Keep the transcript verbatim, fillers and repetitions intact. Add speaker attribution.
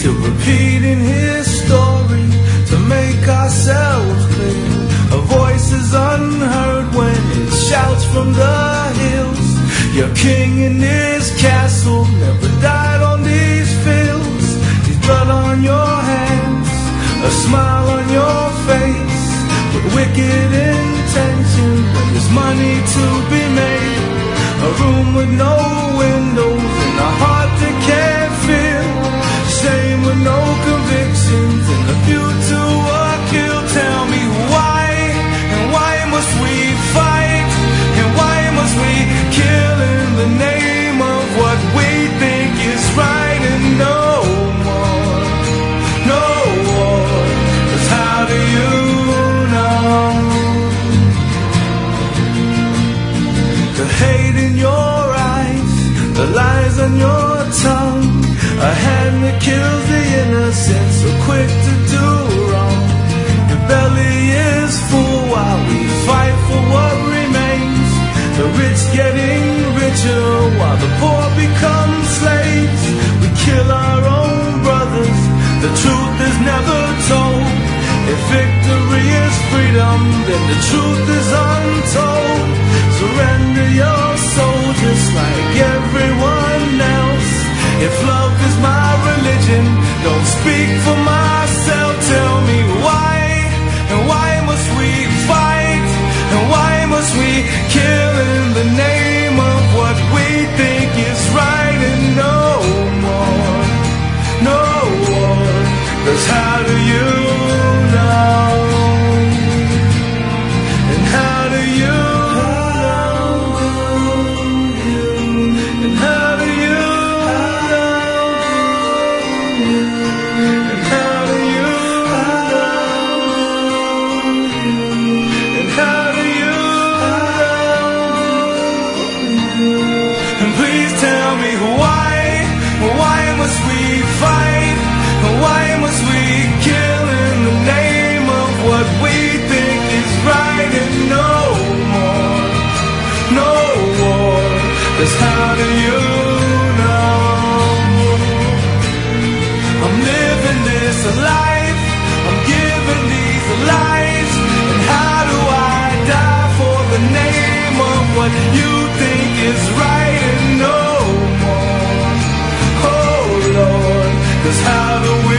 Speaker 1: to repeating his story to make ourselves clear. A voice is unheard when it shouts from the hills. Your king in his castle never died on these fields. His blood on your hands, a smile on your face, with wicked intentions, but there's money to be made. A room with no windows and a heart that can't feel. Shame with no convictions and a few to a kill. Tell me why, and why must we fight, and why must we kill in the name of what we think is right? And no more, no more, 'cause how do you know? The hate in your eyes, the lies on your tongue, a hand that kills the innocent, so quick to do wrong. Your belly is full while we fight for what remains. The rich getting richer while the poor become slaves. We kill our own brothers, the truth is never told. If victory is freedom, then the truth is untold. Surrender your soul just like everyone else. If love is my religion, don't speak for myself. Tell me why, and why must we fight, and why must we kill in the name of what we think is right? And no more, no more, 'cause how do you know? And how do you Cause how do you know? I'm living this life, I'm giving these lies, and how do I die for the name of what you think is right? And no more, oh Lord, cause how do we